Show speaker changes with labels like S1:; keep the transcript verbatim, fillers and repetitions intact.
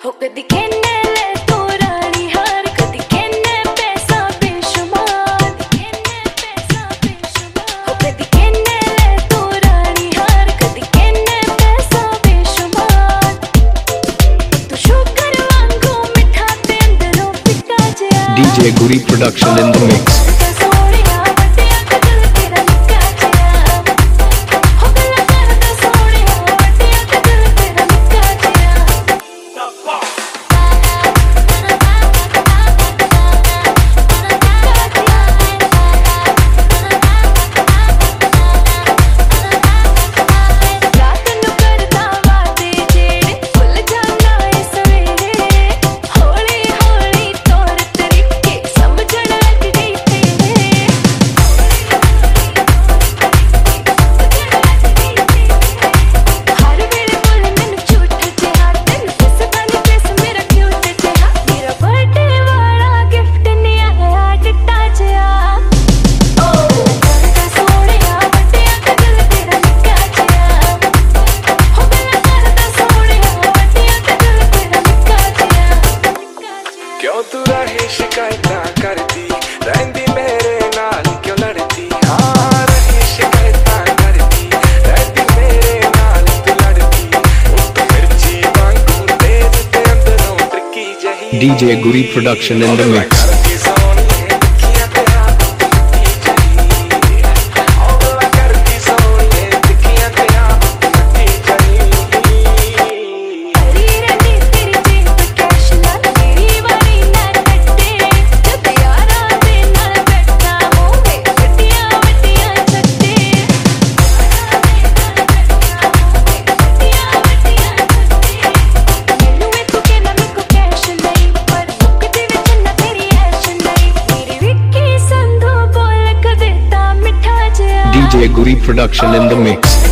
S1: हो कदी कहने ले तू रानी हार, कदी कहने पैसा बेशुमार, कहने पैसा बेशुमार, हो कदी कहने ले तू रानी हार, कदी कहने पैसा बेशुमार। तू शुगर वांगू मिठा ते अंदरों फिक्का जिया।
S2: D J Guri production in the mix.
S3: क्यों तू रही शिकायतां करदी रहंदी मेरे नाल क्यों लड़दी, हाँ रही शिकायतां करदी रहंदी मेरे नाल तू लड़दी। तू मिर्ची वांगू तेज ते अंदरों ट्रिकी जही।
S2: D J Guri production in the mix. D J Guri production in the mix.